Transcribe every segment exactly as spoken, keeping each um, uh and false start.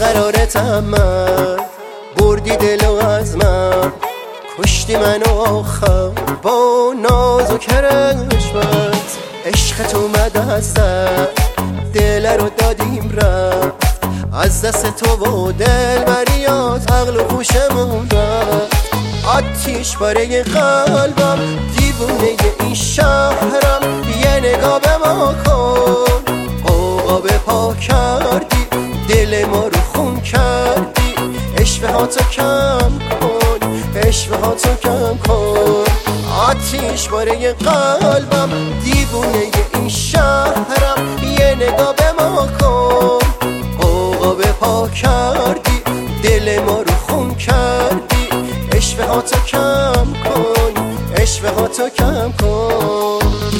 بیقرارتم من، بردی دلو از من، کشتی منو آخر با ناز و کرشمت. عشقت اومد از دست، دل رو دادیم رفت، از دست تو و دل بریات عقل و خوشمون رفت. آتیش باره قلبم، دیوونه این شهرم، یه نگاه به ما کن. آقا به پا کردی، دل ما رو خون کردی، اشوه ها تو کم کن، اشوه ها تو کم کن. آتیش باره قلبم، دیوونه این شهرم، یه نگاه به ما کن. آقا به پا کردی، دل ما رو خون کردی، اشوه ها تو کم کن، اشوه ها تو کم کن.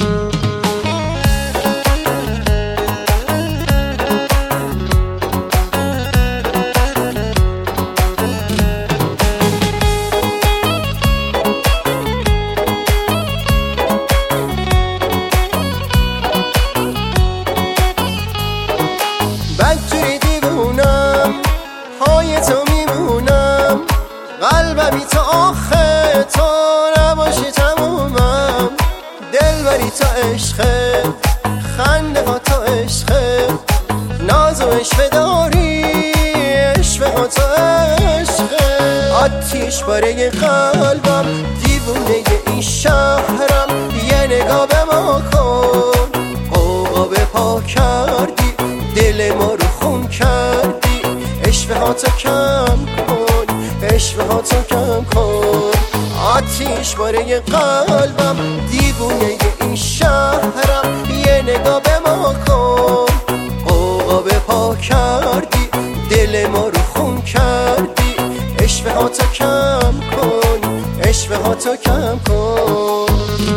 بدجوری دیوونم، پای تو میمونم، قلبمی تا آخه تو نباشی تمومم. دل بری تا عشقه، خنده ها تا عشقه، ناز و عشوه داری، عشوه ها تا عشقه. آتیش باره قلبم، دیوونه این شهرم، یه نگاه به ما کن. آقا به پا کردی، دل ما رو خون کردی، اشوه ها تو کم کن، اشوه ها تو کم کن. آتیش باره قلبم، دیوونه این شهرم، یه نگاه به ما کن. آقا به پا کردی، دل ما رو خون کردی، اشوه ها تو کم کن، اشوه ها تو کم کن.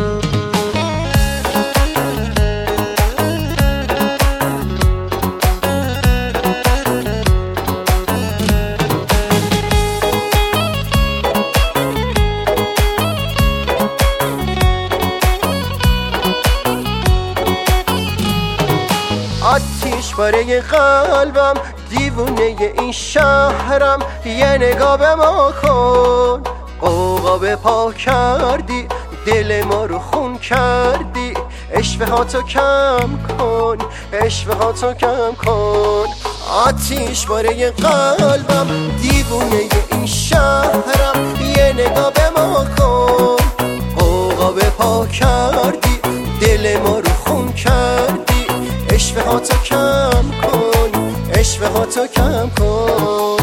آتیش باره قلبم، دیوونه این شهرم، یه نگاه به ما کن. آقا به پا کردی، دل ما رو خون کردی، اشوه ها تو کم کن، اشوه ها تو کم کن. آتیش باره قلبم، دیوونه این شهرم، یه نگاه به ما کن. آقا به پا کردی، دل ما رو خون کردی، اشوه ها تو کم کن، اشوه ها تو کم کن.